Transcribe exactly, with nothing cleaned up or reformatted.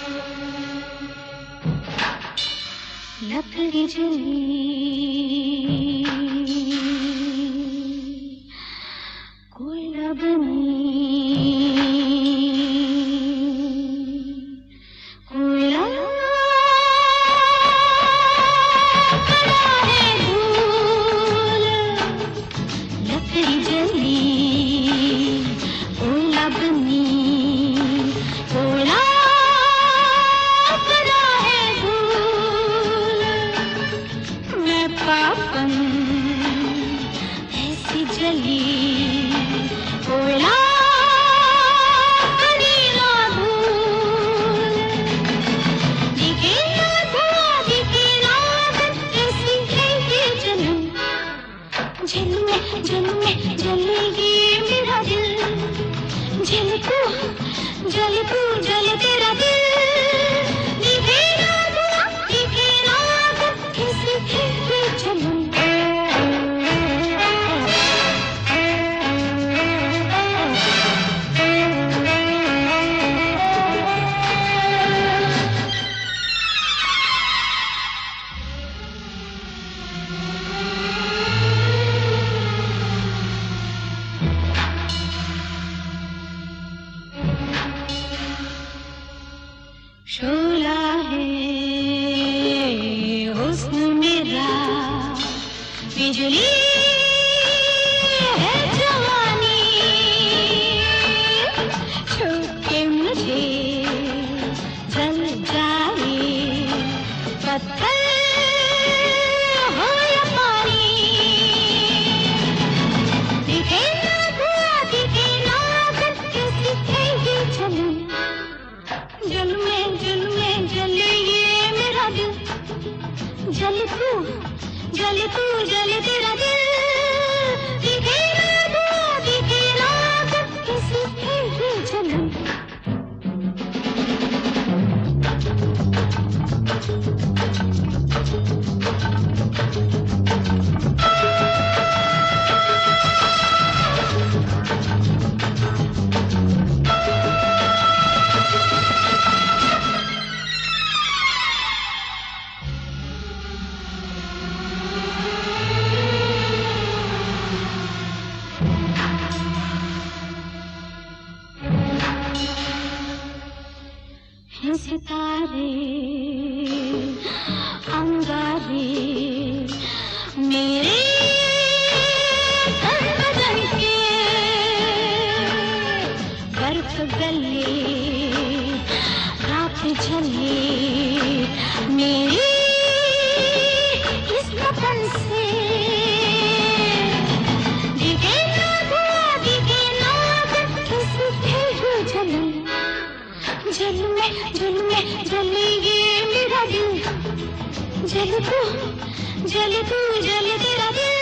लकड़ी जली कोयला बनी, कोयला पड़ा है धूल। लकड़ी जली कोयला बनी, कोयला पड़ा है धूल। मैं पापन ऐसी जली कोयला करी ना भूल। दिखे ना धुआं दिखे ना आग, ऐसी है ये जलन। जलने जलने जलेगी मेरा दिल, जल तू जल तू जल तेरा दिल। दिखे ना धुआं दिखे ना आग, ऐसी है ये जलन। शोला है हुस्न मेरा, बिजली है जवानी। छू के मुझे जल जाए पत्थर हो या पानी। दिखे ना धुआं दिखे ना आग, कैसी है ये जलन। जल में जल में जले ये मेरा दिल, जल तू जल तू जल तेरा दिल। दिखे ना धुआं दिखे ना आग, कैसी है ये जलन। हैं सितारे अंगारे मेरे तन बदन के, बर्फ गले रात झले मेरी इस बदन से। दिखे ना धुआं दिखे ना आग, कैसी है ये जलन। जल में जल में जलेगी मेरा दिल, जल तू जल तू जल तेरा दिल।